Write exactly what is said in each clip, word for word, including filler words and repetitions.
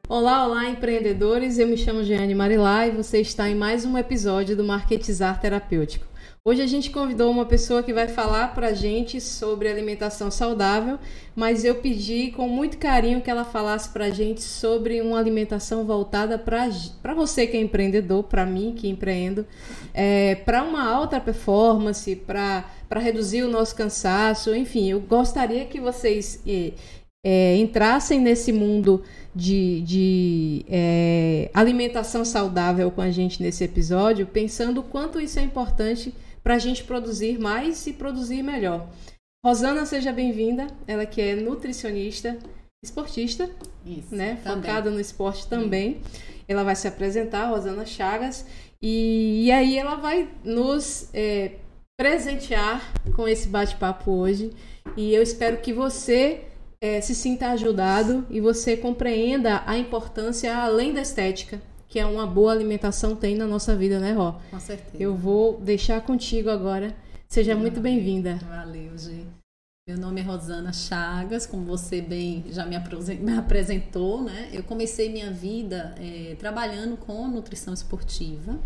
Olá, olá, empreendedores. Eu me chamo Jeane Marilá e você está em mais um episódio do Marketizar Terapêutico. Hoje a gente convidou uma pessoa que vai falar para a gente sobre alimentação saudável, mas eu pedi com muito carinho que ela falasse para a gente sobre uma alimentação voltada para você que é empreendedor, para mim que empreendo, é, para uma alta performance, para reduzir o nosso cansaço. Enfim, eu gostaria que vocês é, é, entrassem nesse mundo de, de é, alimentação saudável com a gente nesse episódio, pensando o quanto isso é importante para a gente produzir mais e produzir melhor. Rosana, seja bem-vinda. Ela que é nutricionista, esportista, Isso, né? Focada no esporte também. Ela vai se apresentar, Rosana Chagas, e, e aí ela vai nos é, presentear com esse bate-papo hoje. E eu espero que você é, se sinta ajudado e você compreenda a importância além da estética que é uma boa alimentação tem na nossa vida, né, Ró? Com certeza. Eu vou deixar contigo agora. Seja Valeu, muito bem-vinda. Valeu, Gi. Meu nome é Rosana Chagas, como você bem já me apresentou, né? Eu comecei minha vida é, trabalhando com nutrição esportiva,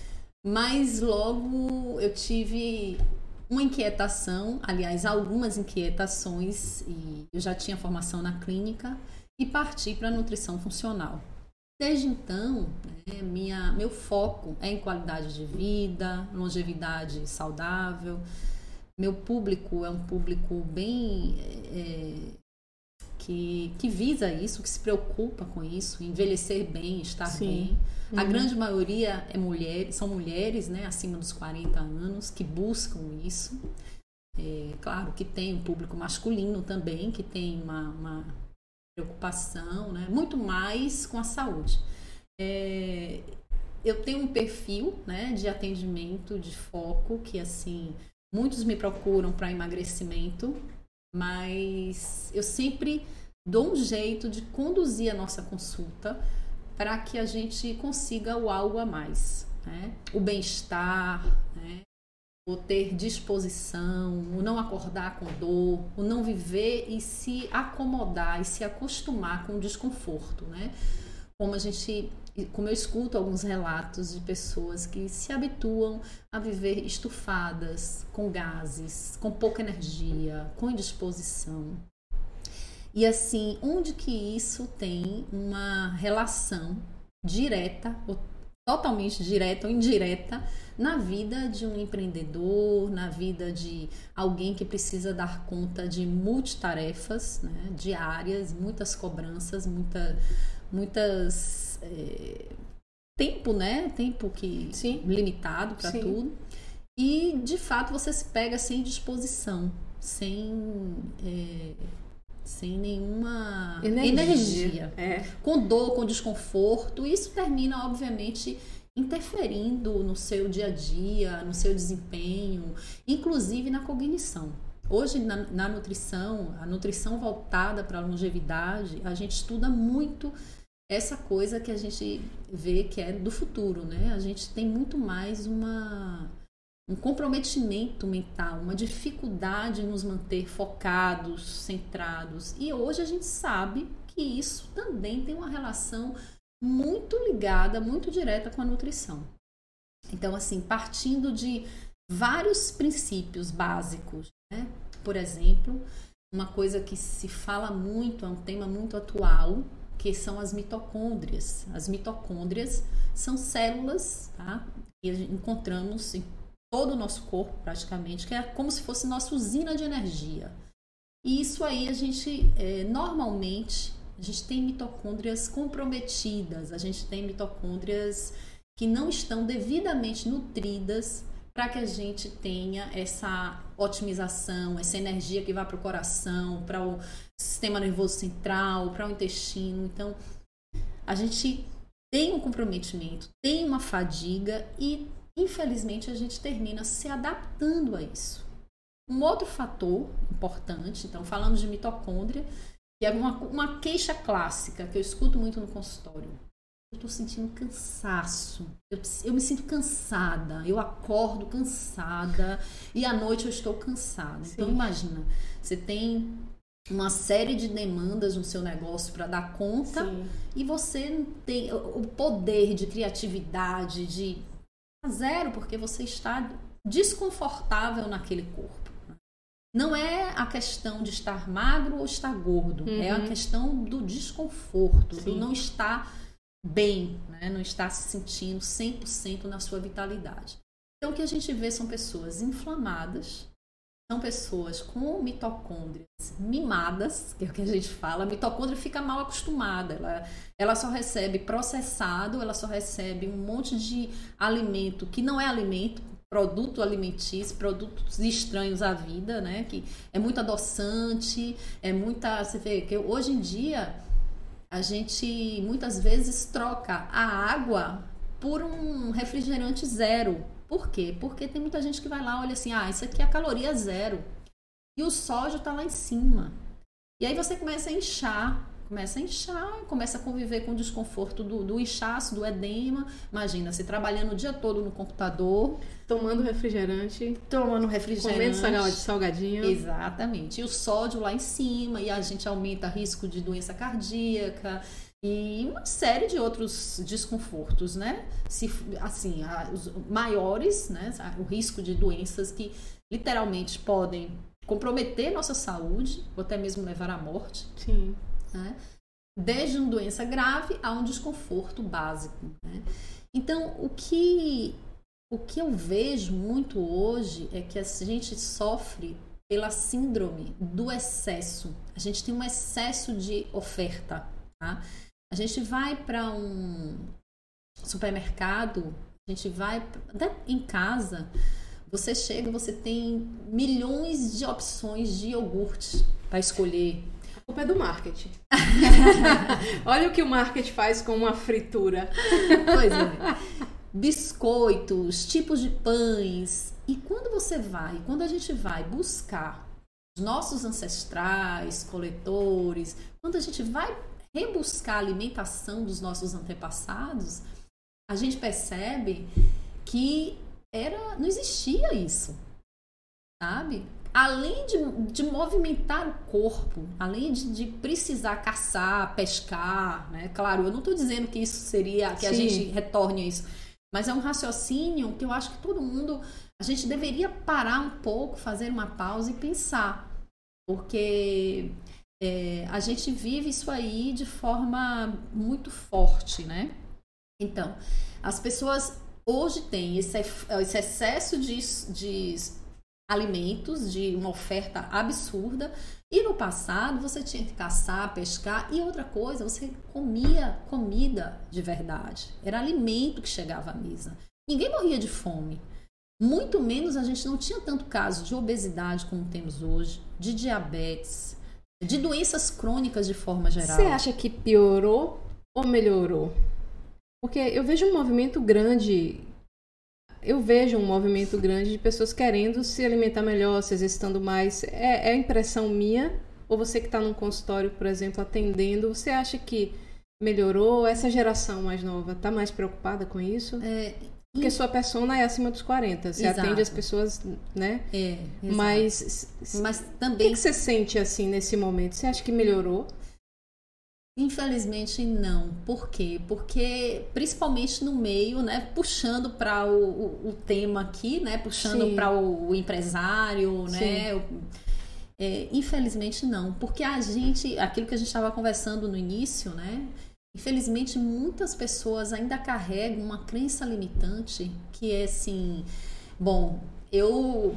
mas logo eu tive uma inquietação, aliás, algumas inquietações, e eu já tinha formação na clínica e parti para a nutrição funcional. Desde então, né, minha, meu foco é em qualidade de vida, longevidade saudável. Meu público é um público bem é, que, que visa isso, que se preocupa com isso, envelhecer bem, estar Sim. bem. Uhum. A grande maioria é mulher, são mulheres, né, acima dos quarenta anos que buscam isso. É, claro que tem um público masculino também, que tem uma... uma preocupação, né? Muito mais com a saúde. É, eu tenho um perfil, né, de atendimento, de foco, que assim, muitos me procuram para emagrecimento, mas eu sempre dou um jeito de conduzir a nossa consulta para que a gente consiga o algo a mais, né? O bem-estar, né? O ter disposição, o não acordar com dor, o não viver e se acomodar e se acostumar com o desconforto, né? Como a gente, como eu escuto alguns relatos de pessoas que se habituam a viver estufadas, com gases, com pouca energia, com indisposição. E assim, onde que isso tem uma relação direta, ou totalmente direta ou indireta, na vida de um empreendedor, na vida de alguém que precisa dar conta de multitarefas, né, diárias, muitas cobranças, muita, muitas é, tempo, né, tempo que Sim. limitado para tudo. E de fato você se pega sem disposição, sem é, sem nenhuma energia, energia. É. Com dor, com desconforto. Isso termina, obviamente, interferindo no seu dia a dia, no seu desempenho, inclusive na cognição. Hoje, na, na nutrição, a nutrição voltada para a longevidade, a gente estuda muito essa coisa que a gente vê que é do futuro, né? A gente tem muito mais uma... um comprometimento mental, uma dificuldade em nos manter focados, centrados. E hoje a gente sabe que isso também tem uma relação muito ligada, muito direta com a nutrição. Então, assim, partindo de vários princípios básicos, né? Por exemplo, uma coisa que se fala muito, é um tema muito atual, que são as mitocôndrias. As mitocôndrias são células, tá? Que encontramos em todo o nosso corpo, praticamente, que é como se fosse nossa usina de energia. E isso aí a gente, é, normalmente, a gente tem mitocôndrias comprometidas, a gente tem mitocôndrias que não estão devidamente nutridas para que a gente tenha essa otimização, essa energia que vai para o coração, para o sistema nervoso central, para o intestino. Então, a gente tem um comprometimento, tem uma fadiga e infelizmente, a gente termina se adaptando a isso. Um outro fator importante, então falamos de mitocôndria, que é uma, uma queixa clássica que eu escuto muito no consultório. Eu estou sentindo cansaço, eu, eu me sinto cansada, eu acordo cansada e à noite eu estou cansada. Sim. Então imagina, você tem uma série de demandas no seu negócio para dar conta. Sim. E você não tem o poder de criatividade, de zero, porque você está desconfortável naquele corpo. Não é a questão de estar magro ou estar gordo, uhum. é a questão do desconforto, Sim. do não estar bem, né? Não estar se sentindo cem por cento na sua vitalidade. Então, o que a gente vê são pessoas inflamadas, são pessoas com mitocôndrias mimadas, que é o que a gente fala. A mitocôndria fica mal acostumada, ela, ela só recebe processado, ela só recebe um monte de alimento que não é alimento, produto alimentício, produtos estranhos à vida, né? Que é muito adoçante, é muita... Você vê que hoje em dia a gente muitas vezes troca a água por um refrigerante zero. Por quê? Porque tem muita gente que vai lá, olha assim, ah, isso aqui é caloria zero. E o sódio está lá em cima. E aí você começa a inchar, começa a inchar, começa a conviver com o desconforto do, do inchaço, do edema. Imagina, você trabalhando o dia todo no computador. Tomando refrigerante. Tomando refrigerante. Comendo salgadinho. Exatamente. E o sódio lá em cima, e a gente aumenta o risco de doença cardíaca. E uma série de outros desconfortos, né? Se, assim, os maiores, né? O risco de doenças que literalmente podem comprometer nossa saúde ou até mesmo levar à morte. Sim. Né? Desde uma doença grave a um desconforto básico. Né? Então, o que, o que eu vejo muito hoje é que a gente sofre pela síndrome do excesso. A gente tem um excesso de oferta, tá? A gente vai para um supermercado, a gente vai até em casa, você chega, você tem milhões de opções de iogurte para escolher. A culpa é do marketing. Olha o que o marketing faz com uma fritura. Pois é. Biscoitos, tipos de pães. E quando você vai, quando a gente vai buscar os nossos ancestrais, coletores, quando a gente vai rebuscar a alimentação dos nossos antepassados, a gente percebe que era, não existia isso, sabe? Além de, de movimentar o corpo, além de, de precisar caçar, pescar, né? Claro, eu não estou dizendo que isso seria, que Sim. a gente retorne a isso, mas é um raciocínio que eu acho que todo mundo, a gente deveria parar um pouco, fazer uma pausa e pensar, porque É, a gente vive isso aí de forma muito forte, né? Então, as pessoas hoje têm esse, esse excesso de, de alimentos, de uma oferta absurda, e no passado você tinha que caçar, pescar, e outra coisa, você comia comida de verdade. Era alimento que chegava à mesa. Ninguém morria de fome. Muito menos a gente não tinha tanto caso de obesidade como temos hoje, de diabetes, de doenças crônicas de forma geral. Você acha que piorou ou melhorou? Porque eu vejo um movimento grande, eu vejo um movimento grande de pessoas querendo se alimentar melhor, se exercitando mais. É, é impressão minha? Ou você que está num consultório, por exemplo, atendendo, você acha que melhorou? Essa geração mais nova está mais preocupada com isso? É... Porque sua persona é acima dos quarenta. Você Exato. Atende as pessoas, né? É, exato. Mas, Mas também... o que você sente assim nesse momento? Você acha que melhorou? Infelizmente não. Por quê? Porque principalmente no meio, né? Puxando para o, o, o tema aqui, né? Puxando para o, o empresário, né? É, infelizmente não. Porque a gente, aquilo que a gente estava conversando no início, né? Infelizmente, muitas pessoas ainda carregam uma crença limitante que é assim, bom, eu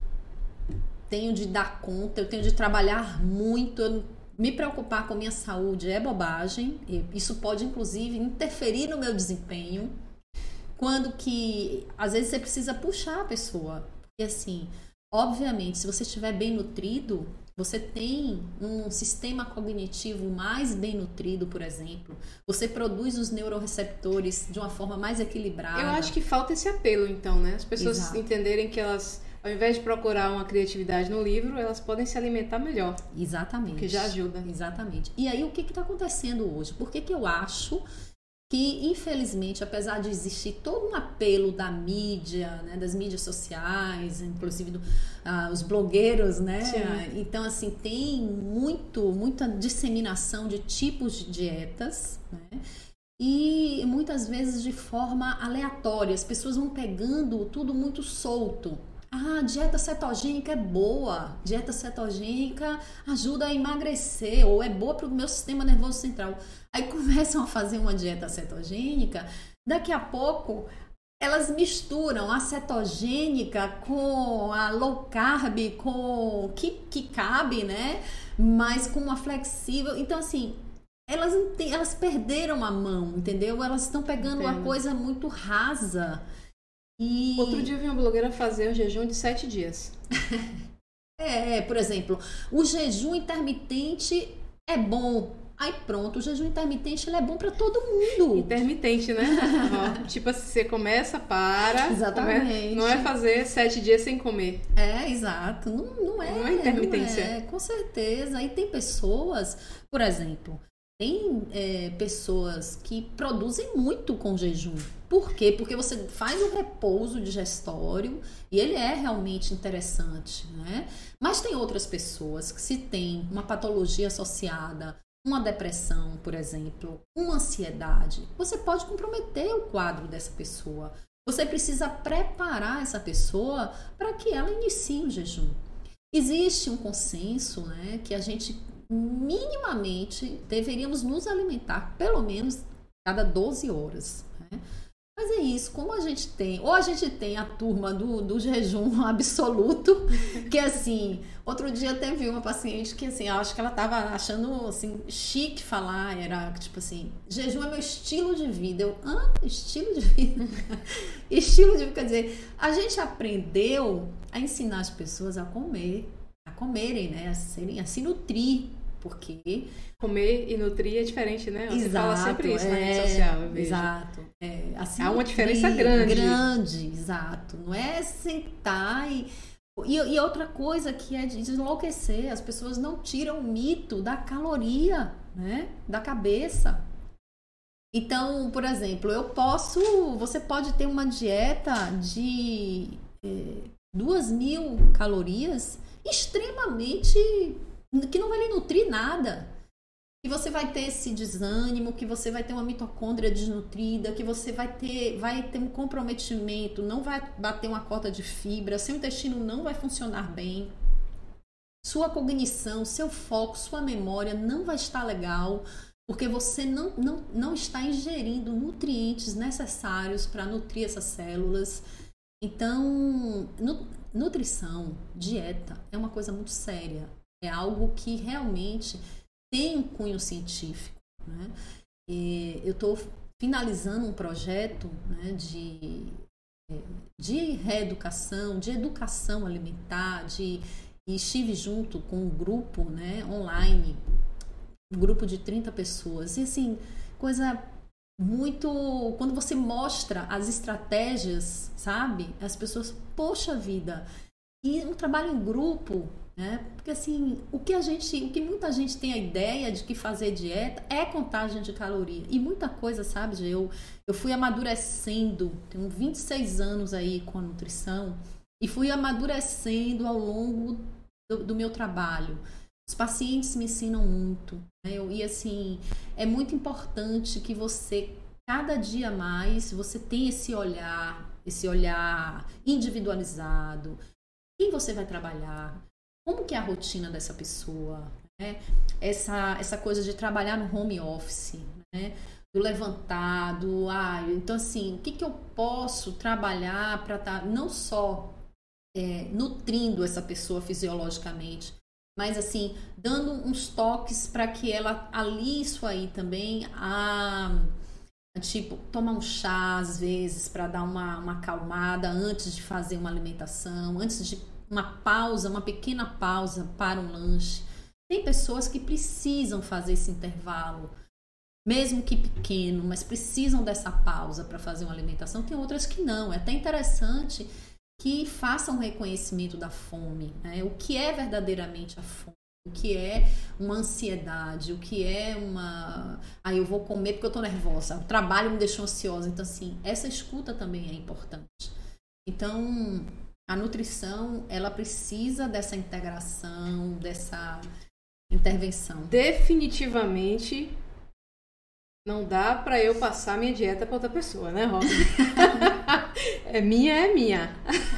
tenho de dar conta, eu tenho de trabalhar muito, eu, me preocupar com a minha saúde é bobagem, isso pode inclusive interferir no meu desempenho, quando que às vezes você precisa puxar a pessoa, porque assim, obviamente, se você estiver bem nutrido, você tem um sistema cognitivo mais bem nutrido, por exemplo. Você produz os neuroreceptores de uma forma mais equilibrada. Eu acho que falta esse apelo, então, né? As pessoas Exato. Entenderem que elas, ao invés de procurar uma criatividade no livro, elas podem se alimentar melhor. Exatamente. Que já ajuda. Exatamente. E aí, o que está acontecendo hoje? Por que que eu acho que, infelizmente, apesar de existir todo um apelo da mídia, né, das mídias sociais, inclusive do, ah, os blogueiros, né? Sim. Então, assim, tem muito, muita disseminação de tipos de dietas, né? E muitas vezes de forma aleatória. As pessoas vão pegando tudo muito solto. Ah, dieta cetogênica é boa. Dieta cetogênica ajuda a emagrecer ou é boa para o meu sistema nervoso central. Aí começam a fazer uma dieta cetogênica. Daqui a pouco elas misturam a cetogênica com a low carb, com que, que cabe, né? Mas com uma flexível. Então, assim, elas, elas perderam a mão, entendeu? Elas estão pegando Entendo. uma coisa muito rasa. E... Outro dia eu vi uma blogueira fazer um jejum de sete dias. é, por exemplo, o jejum intermitente é bom. Aí pronto, o jejum intermitente ele é bom para todo mundo. Intermitente, né? Tipo assim, você começa, para. Exatamente. Come... Não é fazer sete dias sem comer. É, exato. Não, não é. Não é intermitência. Não é, com certeza. E tem pessoas, por exemplo, tem é, pessoas que produzem muito com jejum. Por quê? Porque você faz um repouso digestório e ele é realmente interessante, né? Mas tem outras pessoas que, se tem uma patologia associada, uma depressão, por exemplo, uma ansiedade, você pode comprometer o quadro dessa pessoa. Você precisa preparar essa pessoa para que ela inicie o jejum. Existe um consenso, né, que a gente minimamente deveríamos nos alimentar pelo menos cada doze horas, né? Mas é isso, como a gente tem, ou a gente tem a turma do, do jejum absoluto, que assim, outro dia teve uma paciente que assim, eu acho que ela estava achando assim, chique falar, era tipo assim, jejum é meu estilo de vida. Eu, hã? Estilo de vida? Estilo de vida, quer dizer, a gente aprendeu a ensinar as pessoas a comer, a comerem, né, a, serem, a se nutrir. Porque comer e nutrir é diferente, né? Você exato, fala sempre isso é, na rede social, eu vejo. Exato. É, assim, há uma diferença grande. Grande, exato. Não é sentar e... E, e outra coisa que é de enlouquecer, as pessoas não tiram o mito da caloria, né? Da cabeça. Então, por exemplo, eu posso... Você pode ter uma dieta de é, duas mil calorias extremamente... que não vai lhe nutrir nada, que você vai ter esse desânimo, que você vai ter uma mitocôndria desnutrida, que você vai ter, vai ter um comprometimento, não vai bater uma cota de fibra, seu intestino não vai funcionar bem, sua cognição, seu foco, sua memória não vai estar legal, porque você não, não, não está ingerindo nutrientes necessários para nutrir essas células. Então, nutrição, dieta é uma coisa muito séria. É algo que realmente tem um cunho científico, né? E eu estou finalizando um projeto, né, de, de reeducação, de educação alimentar, de, e estive junto com um grupo, né, online, um grupo de trinta pessoas. E assim, coisa muito... Quando você mostra as estratégias, sabe? As pessoas, poxa vida! E um trabalho em grupo... É, porque assim, o que a gente, o que muita gente tem a ideia de que fazer dieta é contagem de caloria. E muita coisa, sabe, eu, eu fui amadurecendo, tenho vinte e seis anos aí com a nutrição, e fui amadurecendo ao longo do, do meu trabalho. Os pacientes me ensinam muito, né? Eu, e assim, é muito importante que você, cada dia mais, você tenha esse olhar, esse olhar individualizado. Quem você vai trabalhar? Como que é a rotina dessa pessoa, né? Essa, essa coisa de trabalhar no home office, né? Do levantado, ah, então assim, o que, que eu posso trabalhar para estar tá não só é, nutrindo essa pessoa fisiologicamente, mas assim, dando uns toques para que ela alie isso aí também, a, a tipo, tomar um chá às vezes para dar uma, uma acalmada antes de fazer uma alimentação, antes de uma pausa, uma pequena pausa para um lanche. Tem pessoas que precisam fazer esse intervalo, mesmo que pequeno, mas precisam dessa pausa para fazer uma alimentação. Tem outras que não. É até interessante que façam um reconhecimento da fome, né? O que é verdadeiramente a fome. O que é uma ansiedade, o que é uma... Ah, eu vou comer porque eu tô nervosa, o trabalho me deixou ansiosa. Então, assim, essa escuta também é importante. Então, a nutrição, ela precisa dessa integração, dessa intervenção. Definitivamente não dá pra eu passar minha dieta pra outra pessoa, né, Rosa? É minha, é minha.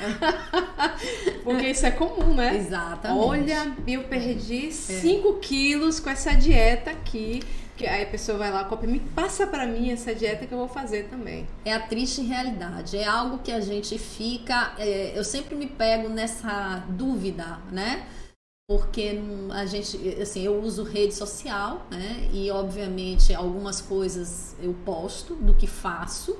Porque isso é comum, né? Exatamente. Olha, eu perdi cinco quilos com essa dieta aqui. Que aí a pessoa vai lá, copia, me passa pra mim essa dieta que eu vou fazer também. É a triste realidade. É algo que a gente fica... É, eu sempre me pego nessa dúvida, né? Porque a gente, assim, eu uso rede social, né? E obviamente algumas coisas eu posto do que faço.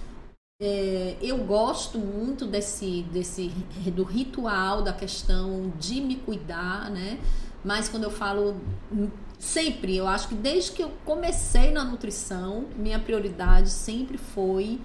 É, eu gosto muito desse, desse do ritual, da questão de me cuidar, né? Mas quando eu falo sempre, eu acho que desde que eu comecei na nutrição, minha prioridade sempre foi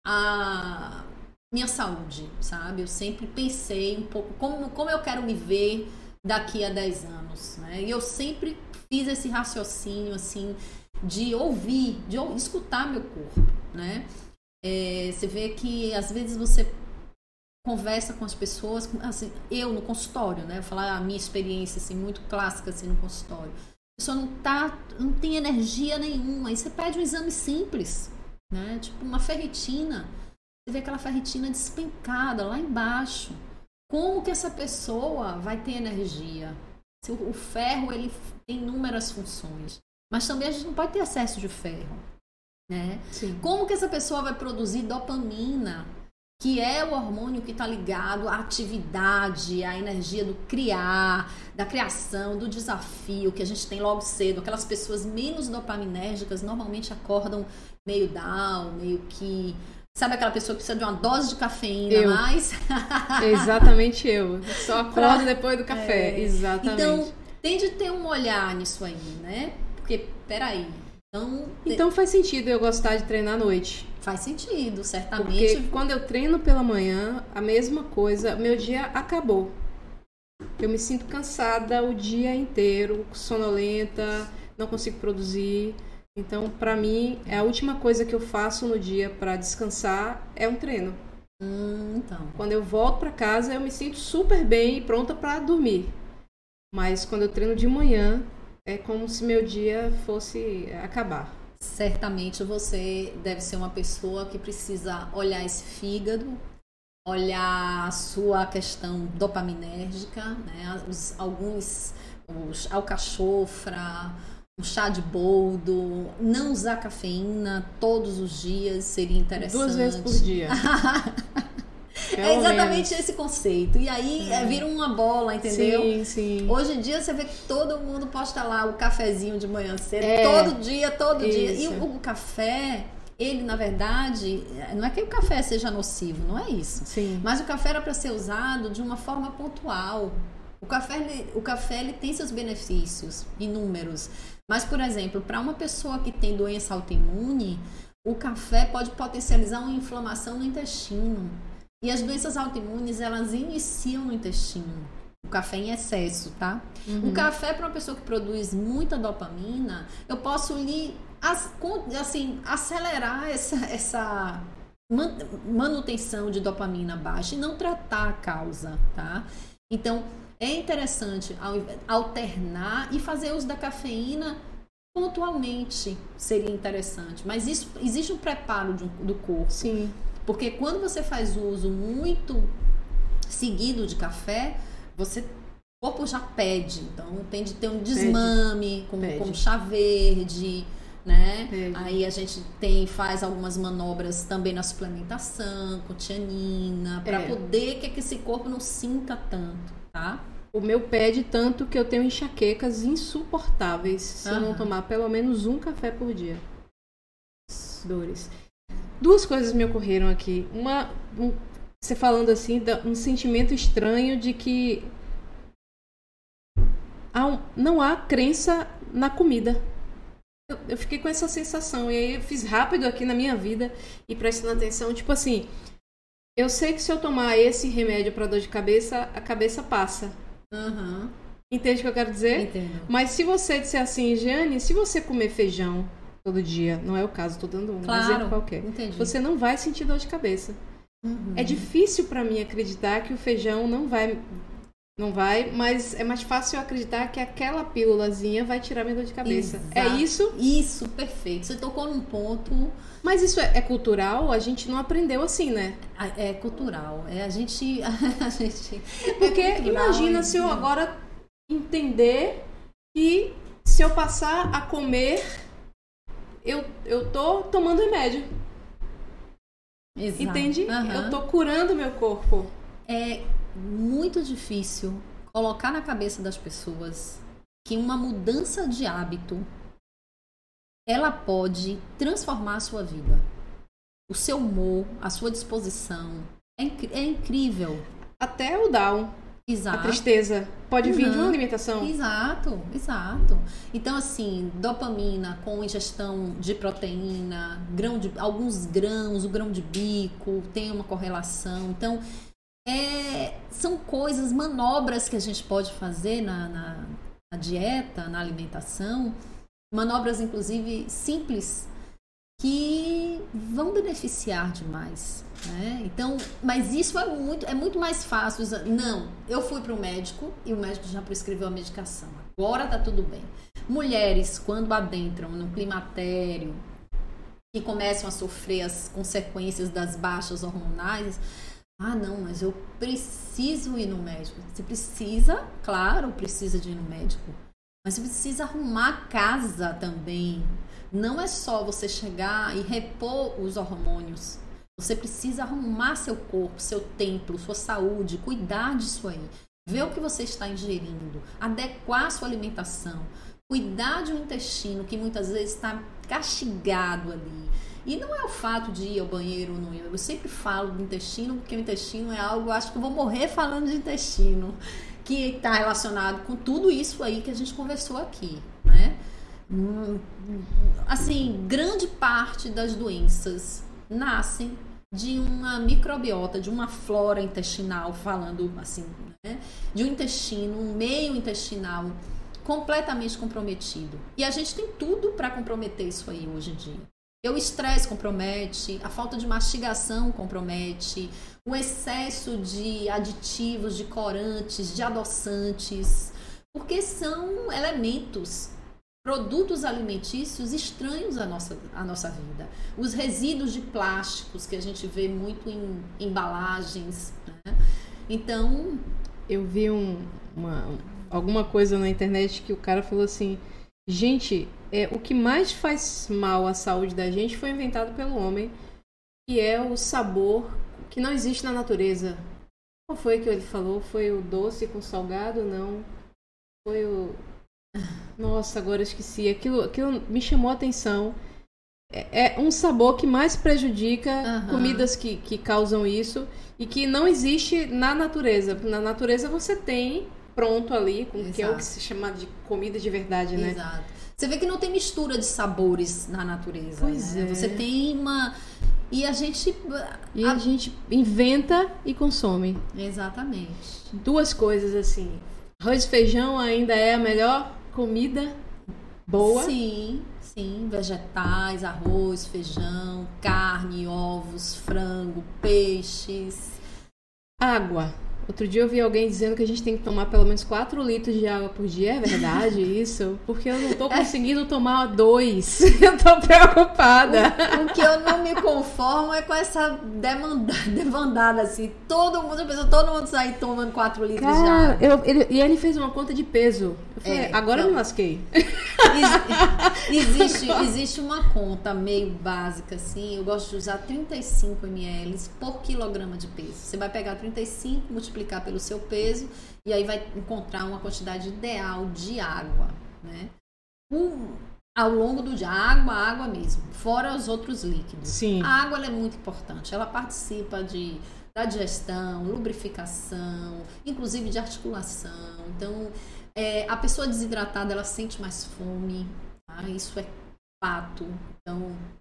a minha saúde, sabe? Eu sempre pensei um pouco como, como eu quero me ver daqui a dez anos, né? E eu sempre fiz esse raciocínio, assim, de ouvir, de escutar meu corpo, né? É, você vê que às vezes você conversa com as pessoas, assim, eu no consultório, né? Eu falar a minha experiência, assim, muito clássica, assim, no consultório. A pessoa não tá, não tem energia nenhuma. Aí você pede um exame simples, né? Tipo uma ferritina. Você vê aquela ferritina despencada lá embaixo. Como que essa pessoa vai ter energia? O ferro, ele tem inúmeras funções. Mas também a gente não pode ter excesso de ferro, né? Sim. Como que essa pessoa vai produzir dopamina, que é o hormônio que está ligado à atividade, à energia do criar, da criação, do desafio que a gente tem logo cedo. Aquelas pessoas menos dopaminérgicas normalmente acordam meio down, meio que... Sabe aquela pessoa que precisa de uma dose de cafeína eu. mais? Exatamente eu. Só acordo pra... depois do café. É. Exatamente. Então, tem de ter um olhar nisso aí, né? Porque, peraí. Então, então faz sentido eu gostar de treinar à noite. Faz sentido, certamente. Porque quando eu treino pela manhã, a mesma coisa, meu dia acabou. Eu me sinto cansada o dia inteiro, sonolenta, não consigo produzir. Então, pra mim, é a última coisa que eu faço no dia pra descansar é um treino. Hum, então. Quando eu volto pra casa, eu me sinto super bem e pronta pra dormir. Mas quando eu treino de manhã, é como se meu dia fosse acabar. Certamente você deve ser uma pessoa que precisa olhar esse fígado, olhar a sua questão dopaminérgica, né? Os, alguns, os alcachofra, um chá de boldo, não usar cafeína todos os dias seria interessante. Duas vezes por dia. É exatamente esse conceito. E aí é. vira uma bola, entendeu? Sim, sim. Hoje em dia você vê que todo mundo posta lá o cafezinho de manhã cedo, é. todo dia, todo Isso. dia. E o, o café, ele na verdade, não é que o café seja nocivo, não é isso. Sim. Mas o café era para ser usado de uma forma pontual. O café, ele, o café ele tem seus benefícios inúmeros. Mas, por exemplo, para uma pessoa que tem doença autoimune, o café pode potencializar uma inflamação no intestino. E as doenças autoimunes, elas iniciam no intestino. O café em excesso, tá? Uhum. O café, para uma pessoa que produz muita dopamina, eu posso lhe, assim, acelerar essa, essa manutenção de dopamina baixa e não tratar a causa, tá? Então, é interessante alternar e fazer uso da cafeína pontualmente, seria interessante. Mas isso, existe um preparo do, do corpo. Sim. Porque quando você faz uso muito seguido de café, você, o corpo já pede. Então, tem de ter um desmame com, com chá verde, né? Pede. Aí a gente tem, faz algumas manobras também na suplementação, com tianina, para é. poder que esse corpo não sinta tanto, tá? O meu pede tanto que eu tenho enxaquecas insuportáveis se uhum. eu não tomar pelo menos um café por dia. Dores. Duas coisas me ocorreram aqui. Uma, um, você falando assim, um sentimento estranho de que há um, não há crença na comida. Eu, eu fiquei com essa sensação. E aí eu fiz rápido aqui na minha vida e prestando atenção. Tipo assim, eu sei que se eu tomar esse remédio para dor de cabeça, a cabeça passa. Uhum. Entende o que eu quero dizer? Entendo. Mas se você disser assim, Jeane, se você comer feijão todo dia, não é o caso, tô dando um Claro, exemplo qualquer, entendi. você não vai sentir dor de cabeça. Uhum. É difícil pra mim acreditar que o feijão não vai, não vai, mas é mais fácil eu acreditar que aquela pílulazinha vai tirar minha dor de cabeça. Exato. É isso? Isso, perfeito. Você tocou num ponto... Mas isso é, é cultural? A gente não aprendeu assim, né? É cultural. É a gente... A gente Porque é cultural, imagina e... se eu agora entender que se eu passar a comer, eu, eu tô tomando remédio. Exato. Entende? Uhum. Eu tô curando meu corpo. É muito difícil colocar na cabeça das pessoas que uma mudança de hábito ela pode transformar a sua vida. O seu humor, a sua disposição. É, inc- é incrível. Até o down, Exato. a tristeza, pode vir de uma Uhum. alimentação. Exato, exato. Então, assim, dopamina com ingestão de proteína, grão de, alguns grãos, o grão de bico, tem uma correlação. Então, é, são coisas, manobras que a gente pode fazer na, na, na dieta, na alimentação, manobras, inclusive, simples, que vão beneficiar demais. Né? Então, mas isso é muito, é muito mais fácil. Não, eu fui para o médico e o médico já prescreveu a medicação. Agora tá tudo bem. Mulheres, quando adentram no climatério e começam a sofrer as consequências das baixas hormonais, ah, não, mas eu preciso ir no médico. Você precisa, claro, precisa de ir no médico. Mas você precisa arrumar a casa também. Não é só você chegar e repor os hormônios. Você precisa arrumar seu corpo, seu templo, sua saúde, cuidar disso aí. Ver o que você está ingerindo, adequar a sua alimentação, cuidar de um intestino que muitas vezes está castigado ali. E não é o fato de ir ao banheiro ou não ir. Eu sempre falo do intestino, porque o intestino é algo, eu acho que eu vou morrer falando de intestino, que está relacionado com tudo isso aí que a gente conversou aqui, né? Assim, grande parte das doenças nascem de uma microbiota, de uma flora intestinal, falando assim, né? De um intestino, um meio intestinal completamente comprometido. E a gente tem tudo para comprometer isso aí hoje em dia. O estresse compromete, a falta de mastigação compromete, o excesso de aditivos, de corantes, de adoçantes, porque são elementos, produtos alimentícios estranhos à nossa, à nossa vida. Os resíduos de plásticos que a gente vê muito em embalagens, né? Então... Eu vi um, uma, alguma coisa na internet que o cara falou assim, gente, é, o que mais faz mal à saúde da gente foi inventado pelo homem, que é o sabor que não existe na natureza. Qual foi que ele falou? Foi o doce com salgado? Não. Foi o... Nossa, agora eu esqueci. Aquilo, aquilo me chamou a atenção. É, é um sabor que mais prejudica Uhum. comidas que, que causam isso e que não existe na natureza. Na natureza você tem pronto ali, com, que é o que se chama de comida de verdade, né? Exato. Você vê que não tem mistura de sabores na natureza. Pois né? é. Você tem uma... E a gente... E a... a gente inventa e consome. Exatamente. Duas coisas assim. Arroz e feijão ainda é a melhor comida boa. Sim, sim. Vegetais, arroz, feijão, carne, ovos, frango, peixes. Água. Outro dia eu vi alguém dizendo que a gente tem que tomar pelo menos quatro litros de água por dia. É verdade isso? Porque eu não tô conseguindo tomar dois. Eu tô preocupada. O, o que eu não me conformo é com essa demanda, demandada, assim. Todo mundo, pensou, todo mundo sair tomando quatro litros Cara, de água. eu, ele, e ele fez uma conta de peso. Eu falei, É, agora não. eu me lasquei. Ex- existe, existe uma conta meio básica, assim. Eu gosto de usar trinta e cinco mililitros por quilograma de peso. Você vai pegar trinta e cinco, multiplicar pelo seu peso e aí vai encontrar uma quantidade ideal de água, né? Um, ao longo do dia, água, água mesmo, fora os outros líquidos. Sim. A água ela é muito importante, ela participa de, da digestão, lubrificação, inclusive de articulação. Então, é, a pessoa desidratada, ela sente mais fome, tá? Isso é fato. Então,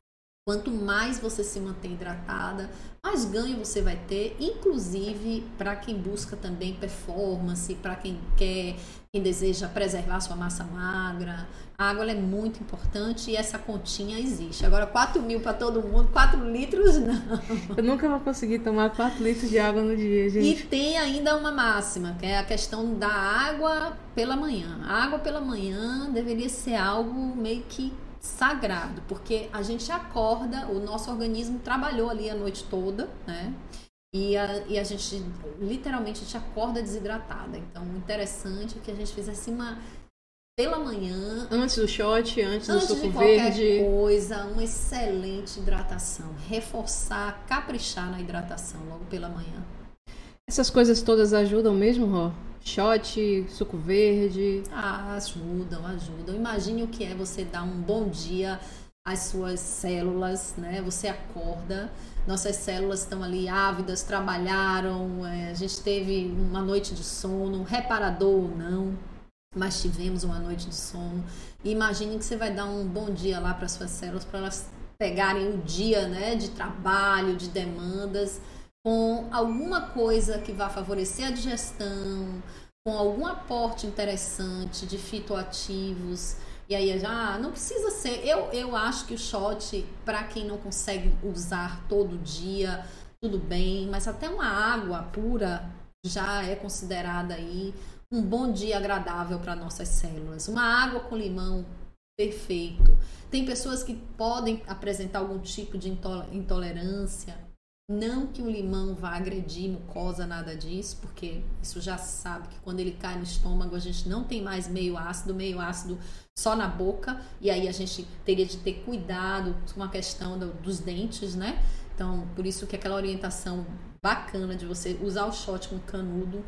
Quanto mais você se mantém hidratada, mais ganho você vai ter, inclusive para quem busca também performance, para quem quer, quem deseja preservar sua massa magra. A água ela é muito importante e essa continha existe. Agora, quatro mil para todo mundo, quatro litros não. Eu nunca vou conseguir tomar quatro litros de água no dia, gente. E tem ainda uma máxima, que é a questão da água pela manhã. A água pela manhã deveria ser algo meio que sagrado, porque a gente acorda, o nosso organismo trabalhou ali a noite toda, né? E a, e a gente, literalmente, a gente acorda desidratada. Então, o interessante é que a gente fizesse uma, pela manhã... Antes do shot, antes, antes do suco de qualquer verde. coisa, uma excelente hidratação. Reforçar, caprichar na hidratação logo pela manhã. Essas coisas todas ajudam mesmo, Ró? Shot, suco verde. Ah, ajudam, ajudam. Imagine o que é você dar um bom dia às suas células, né? Você acorda, nossas células estão ali ávidas, trabalharam, é, a gente teve uma noite de sono, reparador ou não, mas tivemos uma noite de sono. E imagine que você vai dar um bom dia lá para suas células, para elas pegarem o dia, né, de trabalho, de demandas, com alguma coisa que vá favorecer a digestão, com algum aporte interessante de fitoativos. E aí já não precisa ser, eu, eu acho que o shot, para quem não consegue usar todo dia, tudo bem, mas até uma água pura já é considerada aí um bom dia agradável para nossas células. Uma água com limão, perfeito. Tem pessoas que podem apresentar algum tipo de intolerância. Não que o limão vá agredir mucosa, nada disso, porque isso já se sabe que quando ele cai no estômago a gente não tem mais meio ácido, meio ácido só na boca, e aí a gente teria de ter cuidado com a questão do, dos dentes, né? Então, por isso que aquela orientação bacana de você usar o shot com canudo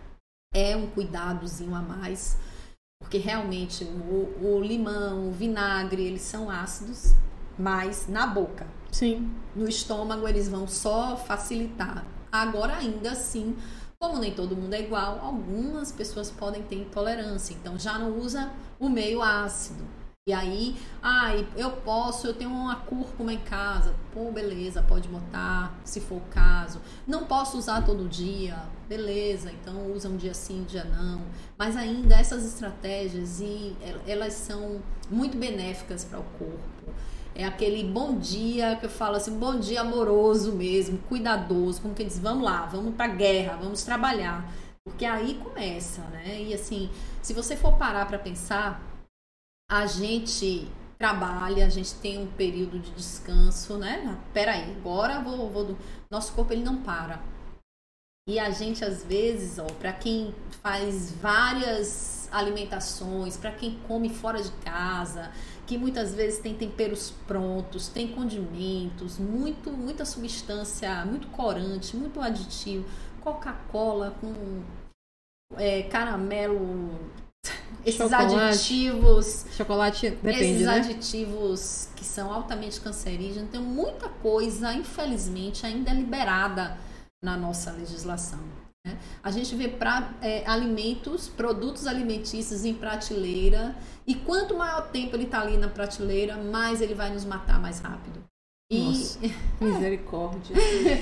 é um cuidadozinho a mais, porque realmente o, o limão, o vinagre, eles são ácidos, mas na boca. Sim. No estômago eles vão só facilitar. Agora, ainda assim, como nem todo mundo é igual, algumas pessoas podem ter intolerância. Então já não usa o meio ácido. E aí, ah, eu posso, eu tenho uma cúrcuma em casa. Pô, beleza, pode botar, se for o caso. Não posso usar todo dia. Beleza, então usa um dia sim, um dia não. Mas ainda essas estratégias, e elas são muito benéficas para o corpo. É aquele bom dia que eu falo assim, bom dia amoroso mesmo, cuidadoso, como que diz, vamos lá, vamos pra guerra, vamos trabalhar. Porque aí começa, né? E assim, se você for parar para pensar, a gente trabalha, a gente tem um período de descanso, né? Peraí, agora vou, vou... Nosso corpo, ele não para. E a gente, às vezes, ó, para quem faz várias alimentações, para quem come fora de casa, que muitas vezes tem temperos prontos, tem condimentos, muito, muita substância, muito corante, muito aditivo, Coca-Cola com é, caramelo, esses chocolate, aditivos, chocolate depende, esses né? aditivos que são altamente cancerígenos, tem muita coisa, infelizmente, ainda liberada na nossa legislação. Né? A gente vê pra, é, alimentos, produtos alimentícios em prateleira, e quanto maior tempo ele está ali na prateleira, mais ele vai nos matar mais rápido. E, Nossa, misericórdia.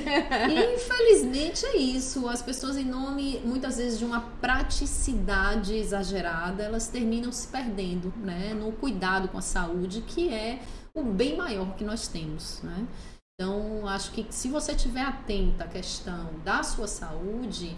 E infelizmente é isso. As pessoas, em nome muitas vezes de uma praticidade exagerada, elas terminam se perdendo, né, no cuidado com a saúde, que é o bem maior que nós temos, né? Então, acho que se você estiver atenta à questão da sua saúde,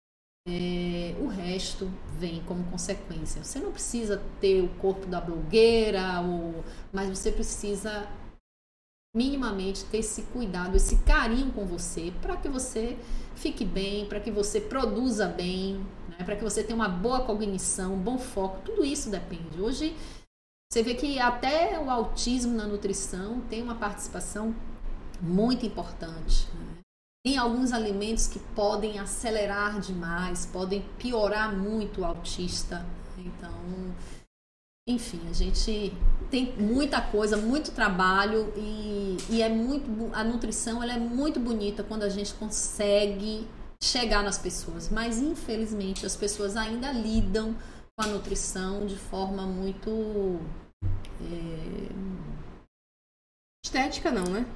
é, o resto vem como consequência. Você não precisa ter o corpo da blogueira, ou, mas você precisa minimamente ter esse cuidado, esse carinho com você, para que você fique bem, para que você produza bem, né, para que você tenha uma boa cognição, um bom foco. Tudo isso depende. Hoje, você vê que até o autismo na nutrição tem uma participação muito importante. Né? Tem alguns alimentos que podem acelerar demais, podem piorar muito o autista. Então, enfim, a gente tem muita coisa, muito trabalho, e, e é muito, a nutrição ela é muito bonita quando a gente consegue chegar nas pessoas. Mas, infelizmente, as pessoas ainda lidam com a nutrição de forma muito... É, estética não, né?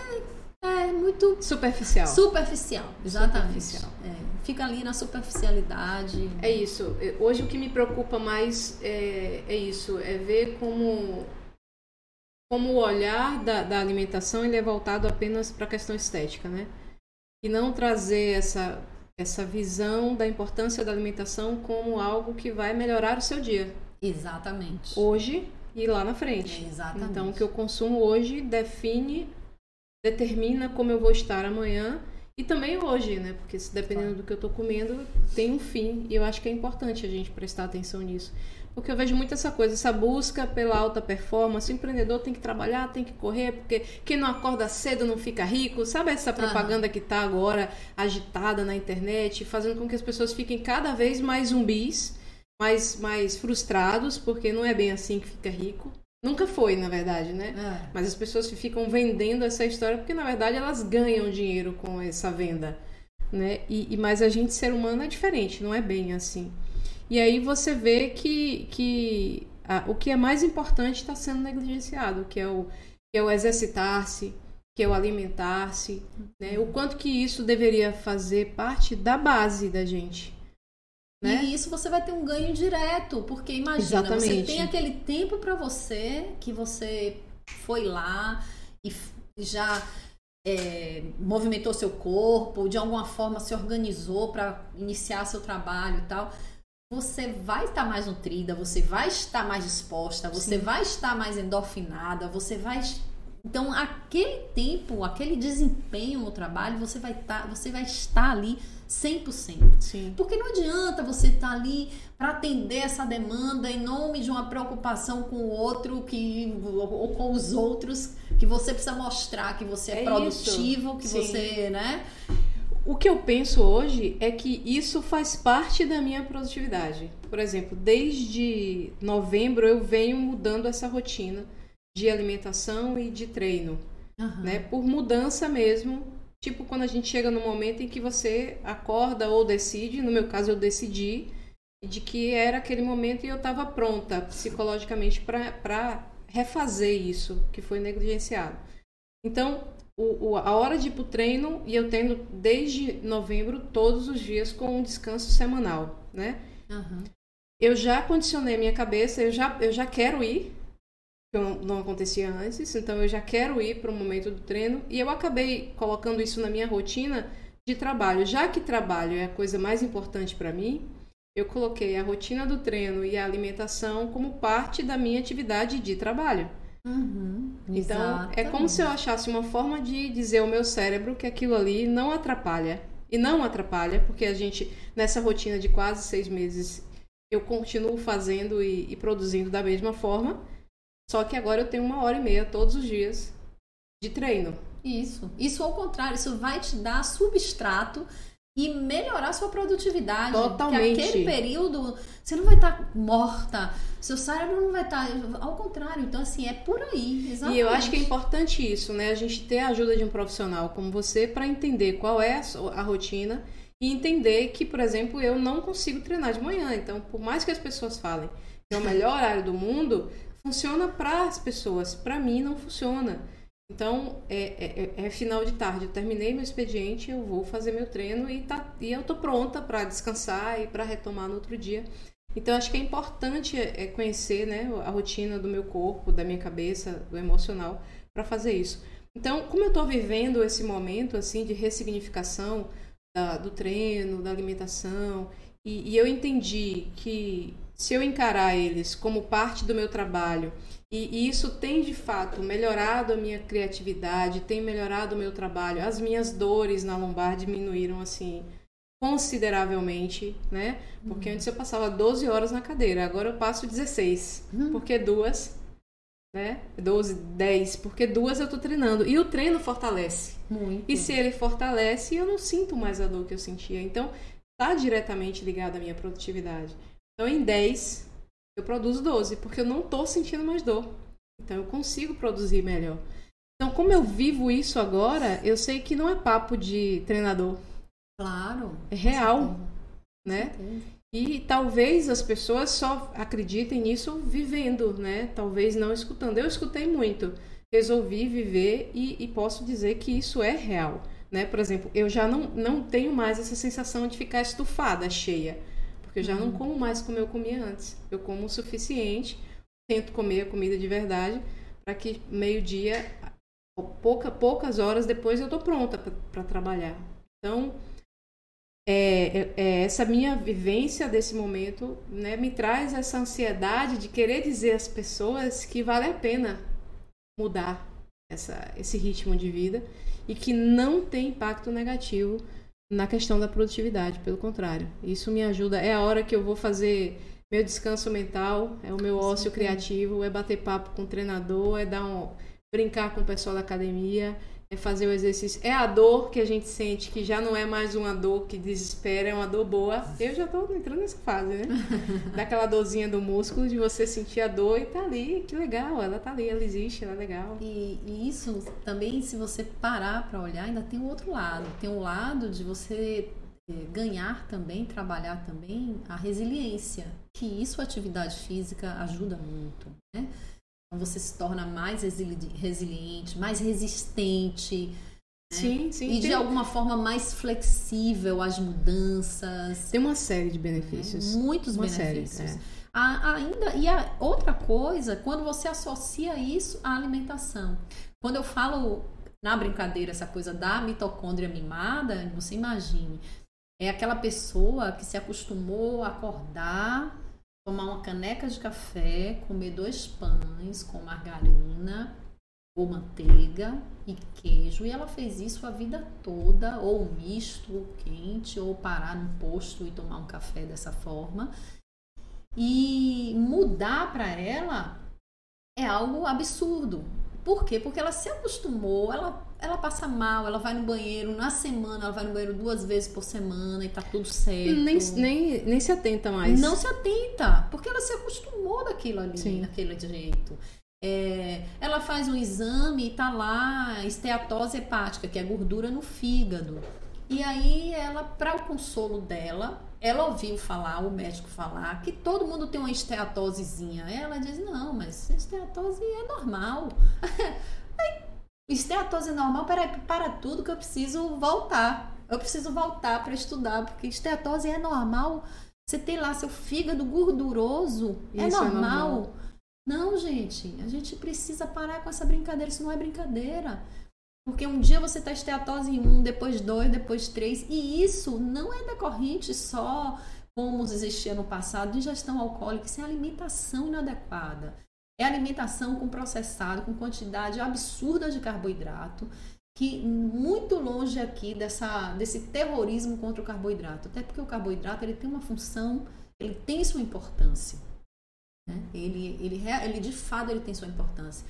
É, é muito superficial. Superficial, exatamente. Superficial. É, fica ali na superficialidade. É isso. Hoje o que me preocupa mais é, é isso, é ver como, como o olhar da, da alimentação ele é voltado apenas para a questão estética, né? E não trazer essa, essa visão da importância da alimentação como algo que vai melhorar o seu dia. Exatamente. Hoje e lá na frente. É, exatamente. Então, o que eu consumo hoje define, determina como eu vou estar amanhã e também hoje, né? Porque se dependendo do que eu tô comendo, tem um fim. E eu acho que é importante a gente prestar atenção nisso. Porque eu vejo muito essa coisa, essa busca pela alta performance. O empreendedor tem que trabalhar, tem que correr, porque quem não acorda cedo não fica rico. Sabe essa propaganda uhum. que tá agora agitada na internet, fazendo com que as pessoas fiquem cada vez mais zumbis, mais, mais frustrados, porque não é bem assim que fica rico. Nunca foi, na verdade, né? É. Mas as pessoas ficam vendendo essa história porque, na verdade, elas ganham dinheiro com essa venda, né? E, e, mas a gente, ser humano, é diferente, não é bem assim. E aí você vê que, que a, o que é mais importante está sendo negligenciado, que é o, que é o exercitar-se, que é o alimentar-se, né? O quanto que isso deveria fazer parte da base da gente. Né? E isso você vai ter um ganho direto, porque imagina, Exatamente. Você tem aquele tempo para você, que você foi lá e já é, movimentou seu corpo, de alguma forma se organizou para iniciar seu trabalho e tal. Você vai estar mais nutrida, você vai estar mais disposta, você Sim. vai estar mais endorfinada, você vai... Então, aquele tempo, aquele desempenho no trabalho, você vai estar, você vai estar ali cem por cento. Sim. Porque não adianta você estar ali para atender essa demanda em nome de uma preocupação com o outro que, ou com os outros, que você precisa mostrar que você é, é produtivo, isso. que Sim. você, né? O que eu penso hoje é que isso faz parte da minha produtividade. Por exemplo, desde novembro eu venho mudando essa rotina de alimentação e de treino, uhum. né? Por mudança mesmo, tipo quando a gente chega no momento em que você acorda ou decide, no meu caso eu decidi, de que era aquele momento e eu estava pronta psicologicamente para refazer isso que foi negligenciado. Então, o, o, a hora de ir para o treino, e eu tendo desde novembro todos os dias com um descanso semanal, né? Uhum. Eu já condicionei minha cabeça, eu já, eu já quero ir, que não, não acontecia antes, então eu já quero ir para o momento do treino e eu acabei colocando isso na minha rotina de trabalho. Já que trabalho é a coisa mais importante para mim, eu coloquei a rotina do treino e a alimentação como parte da minha atividade de trabalho. Uhum, então, exatamente. É como se eu achasse uma forma de dizer ao meu cérebro que aquilo ali não atrapalha. E não atrapalha, porque a gente, nessa rotina de quase seis meses, eu continuo fazendo e, e produzindo da mesma forma. Só que agora eu tenho uma hora e meia todos os dias de treino. Isso. Isso ao contrário, isso vai te dar substrato e melhorar sua produtividade. Totalmente. Porque aquele período, você não vai estar morta, seu cérebro não vai estar... Ao contrário, então assim, é por aí. Exatamente. E eu acho que é importante isso, né? A gente ter a ajuda de um profissional como você para entender qual é a rotina e entender que, por exemplo, eu não consigo treinar de manhã. Então, por mais que as pessoas falem que é o melhor horário do mundo... Funciona para as pessoas, para mim não funciona. Então, é, é, é final de tarde, eu terminei meu expediente, eu vou fazer meu treino e, tá, e eu tô pronta para descansar e para retomar no outro dia. Então, acho que é importante é, conhecer, né, a rotina do meu corpo, da minha cabeça, do emocional, para fazer isso. Então, como eu estou vivendo esse momento assim de ressignificação da, do treino, da alimentação, e, e eu entendi que se eu encarar eles como parte do meu trabalho, e, e isso tem de fato melhorado a minha criatividade, tem melhorado o meu trabalho, as minhas dores na lombar diminuíram assim consideravelmente, né? Porque uhum. antes eu passava doze horas na cadeira, agora eu passo dezesseis, uhum. porque duas, né? doze, dez, porque duas eu tô treinando. E o treino fortalece. Muito. E se ele fortalece, eu não sinto mais a dor que eu sentia. Então, tá diretamente ligado à minha produtividade. Então, em dez, eu produzo doze, porque eu não tô sentindo mais dor. Então, eu consigo produzir melhor. Então, como eu vivo isso agora, eu sei que não é papo de treinador. Claro. É real, né? E talvez as pessoas só acreditem nisso vivendo, né? Talvez não escutando. Eu escutei muito, resolvi viver e, e posso dizer que isso é real, né? Por exemplo, eu já não, não tenho mais essa sensação de ficar estufada, cheia, porque eu já não como mais como eu comia antes. Eu como o suficiente, tento comer a comida de verdade, para que meio-dia, pouca, poucas horas depois, eu tô pronta para trabalhar. Então, É, é, essa minha vivência desse momento, né, me traz essa ansiedade de querer dizer às pessoas que vale a pena mudar essa, esse ritmo de vida e que não tem impacto negativo na questão da produtividade, pelo contrário. Isso me ajuda, é a hora que eu vou fazer meu descanso mental, é o meu ócio criativo, é bater papo com o treinador, é dar um, brincar com o pessoal da academia, é fazer o exercício. É a dor que a gente sente, que já não é mais uma dor que desespera, é uma dor boa. Eu já tô entrando nessa fase, né? Daquela dorzinha do músculo, de você sentir a dor e tá ali, que legal, ela tá ali, ela existe, ela é legal. E, e isso também, se você parar para olhar, ainda tem o outro lado. Tem o lado de você é, ganhar também, trabalhar também a resiliência, que isso a atividade física ajuda muito, né? Você se torna mais resili- resiliente, mais resistente. Né? Sim, sim. E de tem... alguma forma mais flexível às mudanças. Tem uma série de benefícios. É, muitos uma benefícios. Série, é. a, ainda, e a outra coisa, quando você associa isso à alimentação. Quando eu falo na brincadeira essa coisa da mitocôndria mimada, você imagine, é aquela pessoa que se acostumou a acordar, tomar uma caneca de café, comer dois pães com margarina ou manteiga e queijo, e ela fez isso a vida toda, ou misto, ou quente, ou parar num posto e tomar um café dessa forma. E mudar para ela é algo absurdo. Por quê? Porque ela se acostumou, ela, ela passa mal, ela vai no banheiro na semana, ela vai no banheiro duas vezes por semana e tá tudo certo. Nem, nem, nem se atenta mais. Não se atenta, porque ela se acostumou daquilo ali, Sim. daquele jeito. É, ela faz um exame e tá lá esteatose hepática, que é gordura no fígado. E aí ela, para o consolo dela, ela ouviu falar, o médico falar, que todo mundo tem uma esteatosezinha. Ela diz, não, mas esteatose é normal. Esteatose é normal, para, para tudo que eu preciso voltar. Eu preciso voltar para estudar, porque esteatose é normal. Você tem lá seu fígado gorduroso, é normal. é normal. Não, gente, a gente precisa parar com essa brincadeira, isso não é brincadeira. Porque um dia você está esteatose em um, depois dois, depois três, e isso não é decorrente só, como existia no passado, de ingestão alcoólica, isso é alimentação inadequada. É alimentação com processado, com quantidade absurda de carboidrato, que muito longe aqui dessa, desse terrorismo contra o carboidrato. Até porque o carboidrato ele tem uma função, ele tem sua importância. Né? Ele, ele, ele, de fato, ele tem sua importância.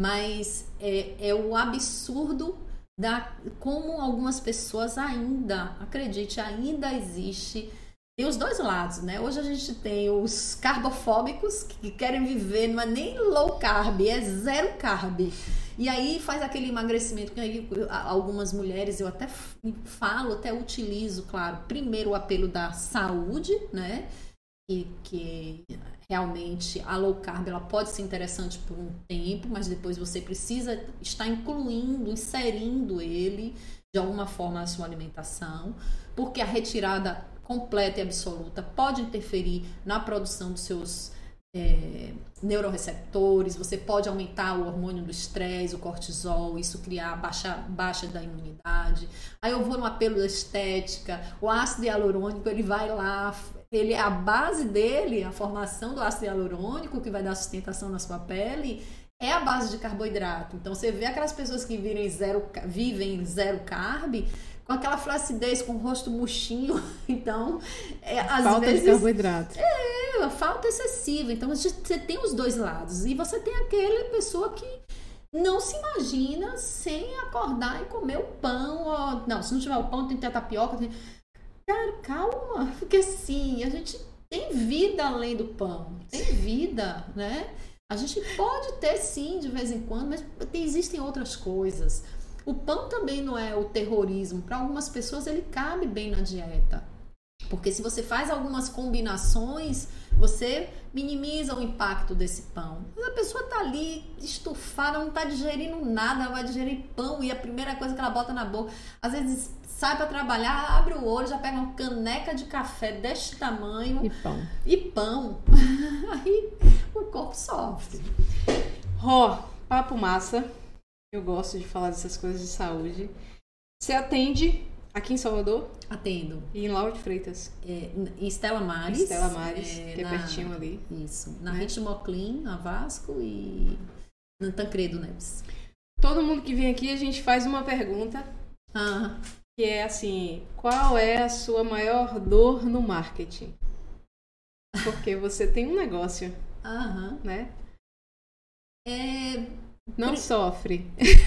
Mas é, é o absurdo da como algumas pessoas ainda, acredite, ainda existe. Tem os dois lados, né? Hoje a gente tem os carbofóbicos que querem viver, não é nem low carb, é zero carb. E aí faz aquele emagrecimento que aí, algumas mulheres, eu até falo, até utilizo, claro, primeiro o apelo da saúde, né? E que realmente a low carb ela pode ser interessante por um tempo, mas depois você precisa estar incluindo, inserindo ele de alguma forma na sua alimentação, porque a retirada completa e absoluta pode interferir na produção dos seus é, neuroreceptores, você pode aumentar o hormônio do estresse, o cortisol, isso criar baixa, baixa da imunidade. Aí eu vou no apelo da estética, o ácido hialurônico ele vai lá, ele, a base dele, a formação do ácido hialurônico que vai dar sustentação na sua pele, é a base de carboidrato. Então você vê aquelas pessoas que vivem zero, vivem zero carb, com aquela flacidez, com o rosto murchinho. Então, é, às falta vezes... de carboidrato. É, a falta excessiva. Então, você tem os dois lados. E você tem aquela pessoa que não se imagina sem acordar e comer o pão. Ou, não, se não tiver o pão, tem que ter a tapioca. Tem... Cara, calma. Porque assim, a gente tem vida além do pão. Tem vida, né? A gente pode ter, sim, de vez em quando, mas existem outras coisas. O pão também não é o terrorismo. Para algumas pessoas ele cabe bem na dieta. Porque se você faz algumas combinações, você minimiza o impacto desse pão. Mas a pessoa tá ali estufada, não tá digerindo nada, ela vai digerir pão e a primeira coisa que ela bota na boca, às vezes sai para trabalhar, abre o olho, já pega uma caneca de café deste tamanho e pão. E pão. Aí o corpo sofre. Ró, oh, papo massa. Eu gosto de falar dessas coisas de saúde. Você atende aqui em Salvador? Atendo. E em Lauro de Freitas? É, em Estela Maris. Estela Maris, é, que é na, pertinho ali. Isso. Na né? Ritmoclin, na Vasco e no Tancredo Neves. Todo mundo que vem aqui, a gente faz uma pergunta. Ah. Que é assim, qual é a sua maior dor no marketing? Porque você tem um negócio, Aham. né? É... Não sofre.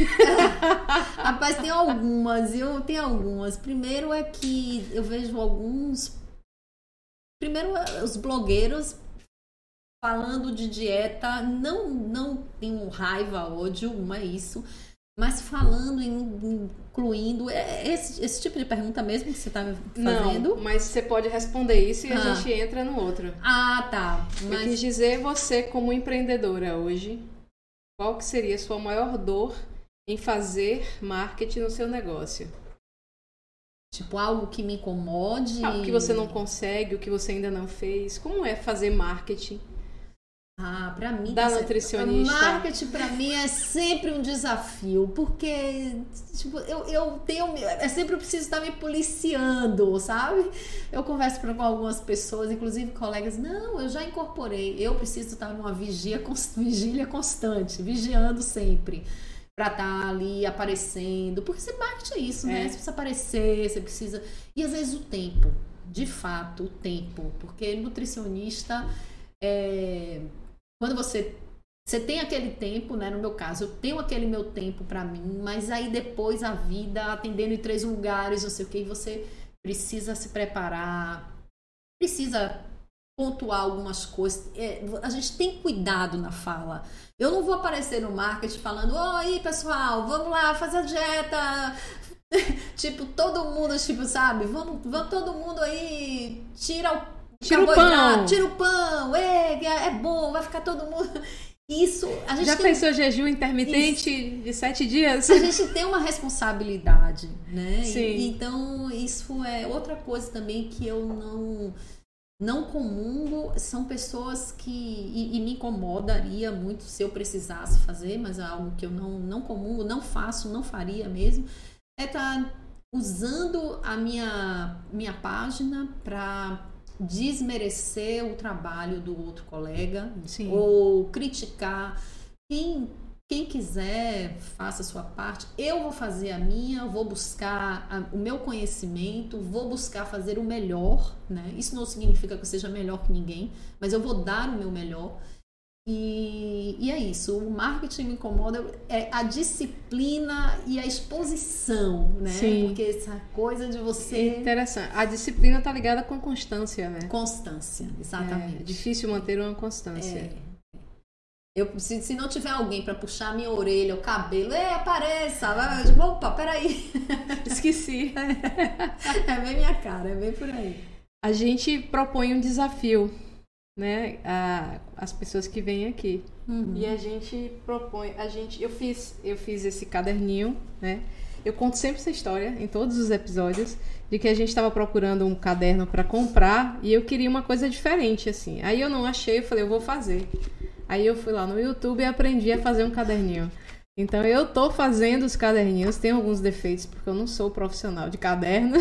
Rapaz, tem algumas, eu tenho algumas. Primeiro é que eu vejo alguns... Primeiro, os blogueiros falando de dieta, não, não tenho raiva, ódio, não é isso, mas falando, incluindo... Esse, esse tipo de pergunta mesmo que você está fazendo? Não, mas você pode responder isso e ah. a gente entra no outro. Ah, tá. Mas... Eu quis dizer, você como empreendedora hoje... Qual que seria a sua maior dor em fazer marketing no seu negócio? Tipo, algo que me incomode? Ah, o que você não consegue, o que você ainda não fez. Como é fazer marketing? Ah, pra mim... Da nutricionista. Marketing pra mim é sempre um desafio, porque tipo, eu, eu tenho... Eu sempre preciso estar me policiando, sabe? Eu converso com algumas pessoas, inclusive colegas, não, eu já incorporei, eu preciso estar numa vigia, vigília constante, vigiando sempre, pra estar ali aparecendo, porque você marketing é isso, né? É. Você precisa aparecer, você precisa... E às vezes o tempo, de fato, o tempo, porque nutricionista... É... Quando você, você tem aquele tempo, né? No meu caso, eu tenho aquele meu tempo pra mim, mas aí depois a vida, atendendo em três lugares, não sei o que, você precisa se preparar, precisa pontuar algumas coisas. É, a gente tem cuidado na fala. Eu não vou aparecer no marketing falando, oi, pessoal, vamos lá fazer a dieta. Tipo, todo mundo, tipo, sabe? Vamos, vamos todo mundo aí, tira o Tira o pão. Tira o pão. É, é bom, vai ficar todo mundo... Isso, a gente Já tem... fez seu jejum intermitente isso. de sete dias? A gente tem uma responsabilidade, né? Sim. E, então, isso é outra coisa também que eu não... Não comungo, são pessoas que... E, e me incomodaria muito se eu precisasse fazer, mas é algo que eu não, não comungo, não faço, não faria mesmo. É estar usando a minha, minha página para... desmerecer o trabalho do outro colega. Sim. Ou criticar. Quem, quem quiser, faça a sua parte. Eu vou fazer a minha, vou buscar a, o meu conhecimento, vou buscar fazer o melhor, né? Isso não significa que eu seja melhor que ninguém, mas eu vou dar o meu melhor. E, e é isso, o marketing me incomoda, é a disciplina e a exposição, né? Sim. Porque essa coisa de você... É interessante, a disciplina tá ligada com constância, né? Constância, exatamente. É difícil manter uma constância. É. Eu, se, se não tiver alguém para puxar a minha orelha, o cabelo, é, apareça, vai, tipo, opa, peraí. Esqueci. É bem minha cara, é bem por aí. A gente propõe um desafio, né, a, as pessoas que vêm aqui. Uhum. E a gente propõe, a gente, eu fiz, eu fiz esse caderninho, né? Eu conto sempre essa história em todos os episódios de que a gente estava procurando um caderno para comprar e eu queria uma coisa diferente assim. Aí eu não achei, eu falei, eu vou fazer. Aí eu fui lá no YouTube e aprendi a fazer um caderninho. Então eu tô fazendo os caderninhos, tem alguns defeitos porque eu não sou profissional de caderno.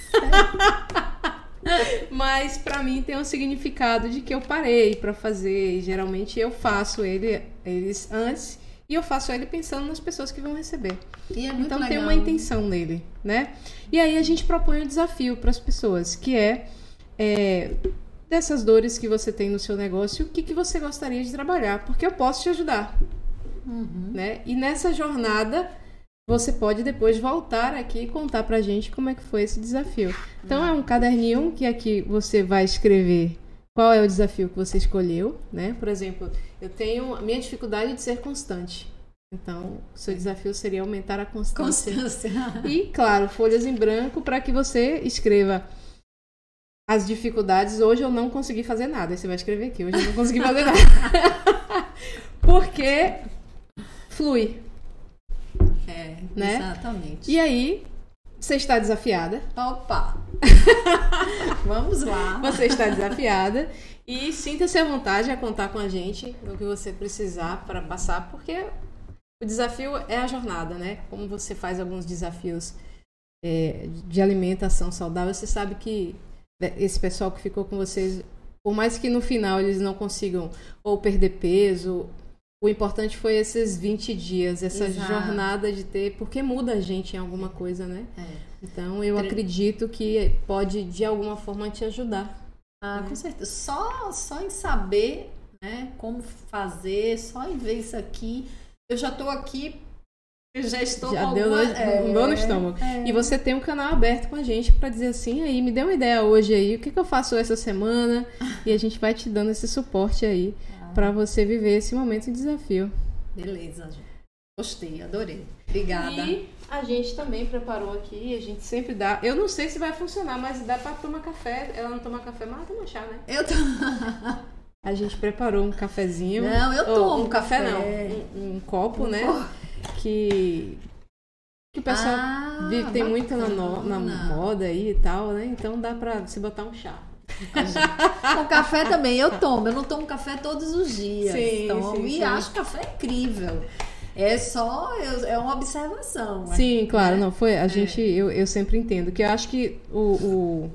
Mas pra mim tem um significado de que eu parei pra fazer e geralmente eu faço ele, eles antes e eu faço ele pensando nas pessoas que vão receber. E é muito então legal. Tem uma intenção nele, né? E aí a gente propõe um desafio para as pessoas, que é, é dessas dores que você tem no seu negócio, o que, que você gostaria de trabalhar, porque eu posso te ajudar. Uhum. Né? E nessa jornada você pode depois voltar aqui e contar pra gente como é que foi esse desafio. Então é um caderninho que aqui você vai escrever qual é o desafio que você escolheu, né? Por exemplo, eu tenho a minha dificuldade de ser constante. Então, o seu desafio seria aumentar a constância. Constância. E, claro, folhas em branco para que você escreva as dificuldades, hoje eu não consegui fazer nada. Aí você vai escrever aqui, hoje eu não consegui fazer nada. Porque flui. É, né? Exatamente. E aí, você está desafiada. Opa! Vamos lá. Você está desafiada. E sinta-se à vontade a contar com a gente no que você precisar para passar, porque o desafio é a jornada, né? Como você faz alguns desafios é, de alimentação saudável, você sabe que esse pessoal que ficou com vocês, por mais que no final eles não consigam ou perder peso, o importante foi esses vinte dias, essa Exato. jornada de ter, porque muda a gente em alguma coisa, né? É. Então eu acredito que pode de alguma forma te ajudar. Ah, com certeza. Só, só em saber, né, como fazer, só em ver isso aqui, eu já estou aqui. Eu já estou já com deu alguma... no, é, um dor no estômago. É. E você tem um canal aberto com a gente para dizer assim, aí, me dê uma ideia hoje aí, o que, que eu faço essa semana? E a gente vai te dando esse suporte aí ah. para você viver esse momento de desafio. Beleza, gente. Gostei, adorei. Obrigada. E a gente também preparou aqui, a gente sempre dá. Eu não sei se vai funcionar, mas dá para tomar café. Ela não toma café, mas ela toma chá, né? Eu tô... A gente preparou um cafezinho. Não, eu tomo um café, café. não. Um, um copo, um né? Copo. Que, que o pessoal ah, vive, tem muito na, no, na moda aí e tal, né? Então dá pra você botar um chá. O café também eu tomo. Eu não tomo café todos os dias. Sim, tomo, sim, e sim. acho café incrível. É só, é uma observação. Sim, claro, né? não foi. A é. gente, eu, eu sempre entendo que eu acho que o, o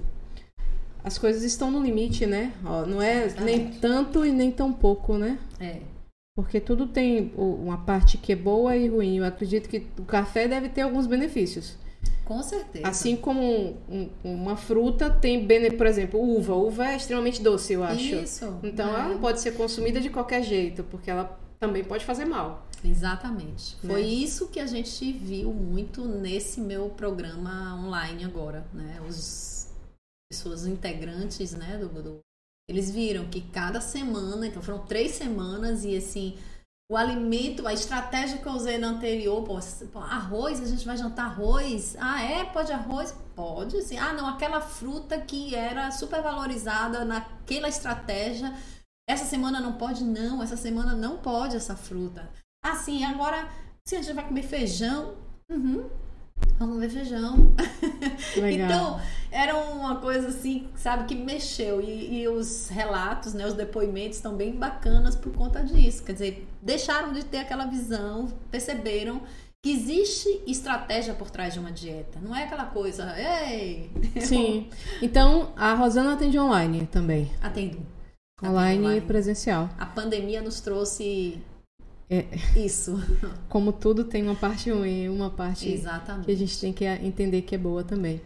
as coisas estão no limite, né? Ó, não é Exatamente. Nem tanto e nem tão pouco, né? É. Porque tudo tem uma parte que é boa e ruim. Eu acredito que o café deve ter alguns benefícios. Com certeza. Assim como um, um, uma fruta tem, por exemplo, uva. Uva é extremamente doce, eu acho. Isso. Então, é. ela não pode ser consumida de qualquer jeito, porque ela também pode fazer mal. Exatamente. Né? Foi isso que a gente viu muito nesse meu programa online agora, né? Os pessoas integrantes, né, do, do eles viram que cada semana, então foram três semanas e assim, o alimento, a estratégia que eu usei na anterior, pô, arroz, a gente vai jantar arroz. Ah, é? Pode arroz? Pode, sim. Ah, não, aquela fruta que era super valorizada naquela estratégia, essa semana não pode? Não, essa semana não pode essa fruta. Ah, sim, agora, se a gente vai comer feijão, uhum, vamos comer feijão. Legal. Então, era uma coisa assim, sabe, que mexeu. E, e os relatos, né, os depoimentos estão bem bacanas por conta disso. Quer dizer, deixaram de ter aquela visão, perceberam que existe estratégia por trás de uma dieta. Não é aquela coisa, ei! Sim. Então, a Rosana atende online também. Atendo. Online, online. E presencial. A pandemia nos trouxe... É, isso. Como tudo tem uma parte ruim e uma parte Exatamente. Que a gente tem que entender que é boa também.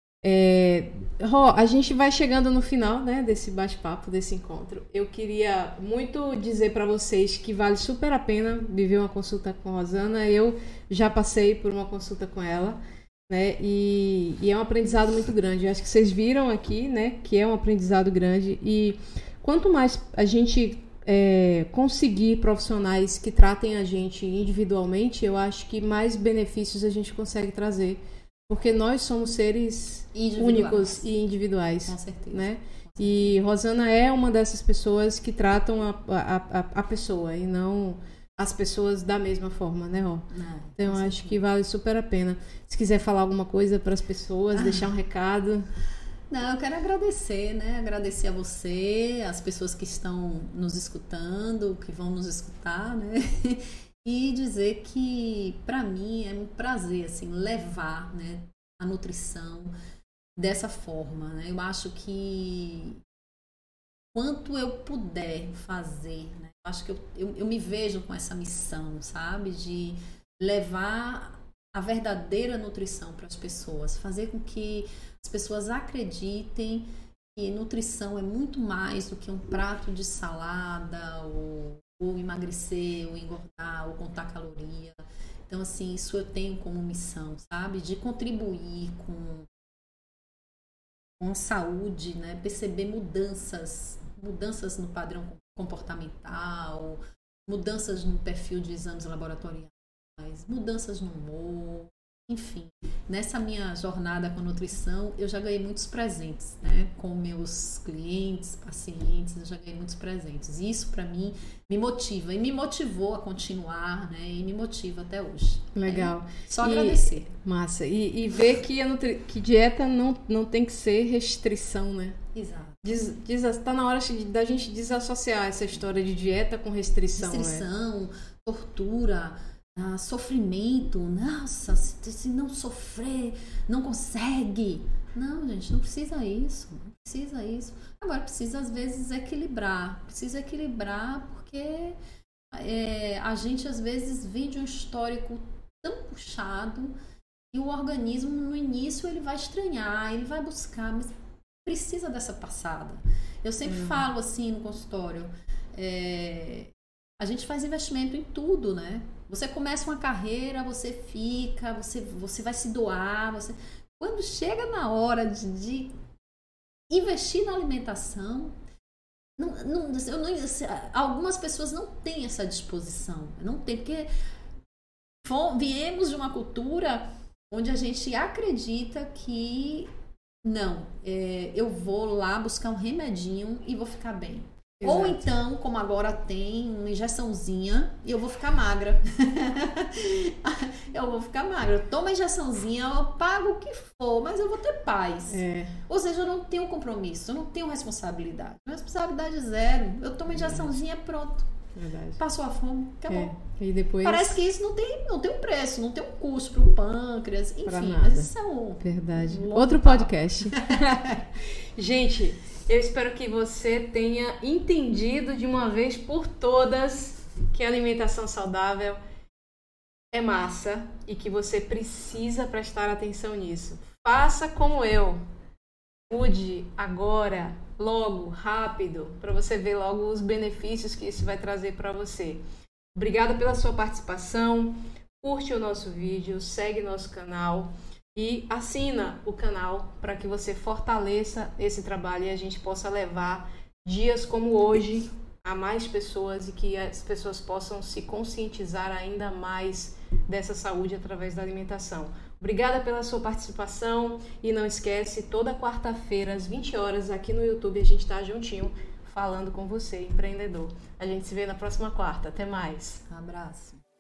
É, Rô, a gente vai chegando no final, né, desse bate-papo, desse encontro. Eu queria muito dizer para vocês que vale super a pena viver uma consulta com a Rosana. Eu já passei por uma consulta com ela, né, e, e é um aprendizado muito grande. Eu acho que vocês viram aqui, né, que é um aprendizado grande. E quanto mais a gente É, conseguir profissionais que tratem a gente individualmente, eu acho que mais benefícios a gente consegue trazer, porque nós somos seres únicos e individuais. Com certeza. Né? E Rosana é uma dessas pessoas que tratam a, a, a, a pessoa e não as pessoas da mesma forma, né, Rô? Não, então eu acho que vale super a pena. Se quiser falar alguma coisa para as pessoas, ah. deixar um recado. Não, eu quero agradecer, né? Agradecer a você, as pessoas que estão nos escutando, que vão nos escutar, né? E dizer que, para mim, é um prazer, assim, levar, né, a nutrição dessa forma, né? Eu acho que quanto eu puder fazer, né? Eu acho que eu, eu, eu me vejo com essa missão, sabe? De levar a verdadeira nutrição para as pessoas, fazer com que as pessoas acreditem que nutrição é muito mais do que um prato de salada, ou, ou emagrecer, ou engordar, ou contar caloria. Então, assim, isso eu tenho como missão, sabe? De contribuir com, com a saúde, né? Perceber mudanças, mudanças no padrão comportamental, mudanças no perfil de exames laboratoriais, mudanças no humor, Enfim, nessa minha jornada com a nutrição, eu já ganhei muitos presentes, né? Com meus clientes, pacientes, eu já ganhei muitos presentes. E isso, para mim, me motiva. E me motivou a continuar, né? E me motiva até hoje. Legal. Né? Só e, agradecer. Massa. E, e ver que, a nutri... que dieta não, não tem que ser restrição, né? Exato. Diz, diz, tá na hora da gente desassociar essa história de dieta com restrição, Restrição, né? tortura... Ah, sofrimento, nossa, se, se não sofrer, não consegue. Não, gente, não precisa isso, não precisa isso. Agora, precisa às vezes equilibrar, precisa equilibrar porque é, a gente às vezes vem de um histórico tão puxado e o organismo no início ele vai estranhar, ele vai buscar, mas precisa dessa passada. Eu sempre hum. falo assim no consultório, é, a gente faz investimento em tudo, né? Você começa uma carreira, você fica, você, você vai se doar. Você... Quando chega na hora de, de investir na alimentação, não, não, eu não, algumas pessoas não têm essa disposição. Não tem, porque viemos de uma cultura onde a gente acredita que não, é, eu vou lá buscar um remedinho e vou ficar bem. Exato. Ou então, como agora tem uma injeçãozinha e eu vou ficar magra. eu vou ficar magra. Eu tomo a injeçãozinha, eu pago o que for, mas eu vou ter paz. É. Ou seja, eu não tenho compromisso, eu não tenho responsabilidade. Responsabilidade zero. Eu tomo a injeçãozinha, pronto. Verdade. Passou a fome, acabou. É. E depois... Parece que isso não tem, não tem um preço, não tem um custo pro pâncreas, enfim. Mas isso é um... Verdade. Um outro podcast. Gente... Eu espero que você tenha entendido de uma vez por todas que a alimentação saudável é massa e que você precisa prestar atenção nisso. Faça como eu. Mude agora, logo, rápido, para você ver logo os benefícios que isso vai trazer para você. Obrigada pela sua participação. Curte o nosso vídeo, segue nosso canal. E assina o canal para que você fortaleça esse trabalho e a gente possa levar dias como hoje a mais pessoas e que as pessoas possam se conscientizar ainda mais dessa saúde através da alimentação. Obrigada pela sua participação e não esquece, toda quarta-feira às vinte horas aqui no YouTube a gente está juntinho falando com você, empreendedor. A gente se vê na próxima quarta. Até mais. Um abraço.